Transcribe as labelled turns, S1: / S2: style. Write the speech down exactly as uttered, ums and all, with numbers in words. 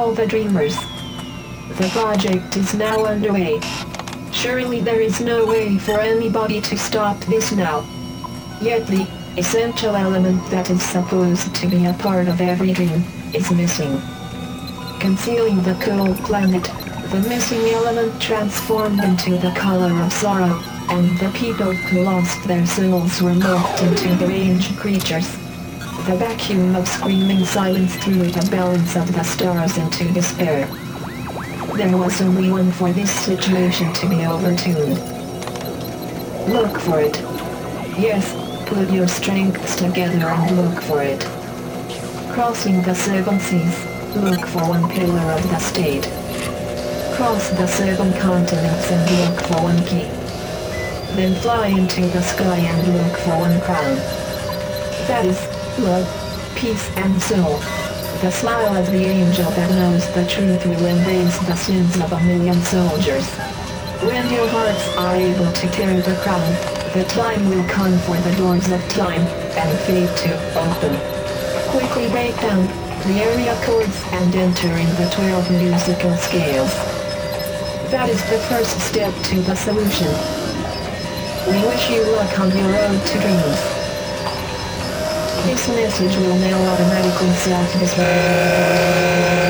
S1: all the dreamers. The project is now underway. Surely there is no way for anybody to stop this now. Yet the essential element that is supposed to be a part of every dream is missing. Concealing the cold planet, the missing element transformed into the color of sorrow, and the people who lost their souls were morphed into deranged creatures. The vacuum of screaming silence threw it a balance of the stars into despair. There was only one for this situation to be overturned. Look for it. Yes, put your strengths together and look for it. Crossing the seven seas, look for one pillar of the state. Cross the seven continents and look for one key. Then fly into the sky and look for one crown. That is love, peace and soul. The smile of the angel that knows the truth will erase the sins of a million soldiers. When your hearts are able to tear the crown, the time will come for the doors of time and fate to open. Quickly break down the area chords and enter in the twelve musical scales. That is the first step to the solution. We wish you luck on your road to dreams. This message will now automatically self-destruct.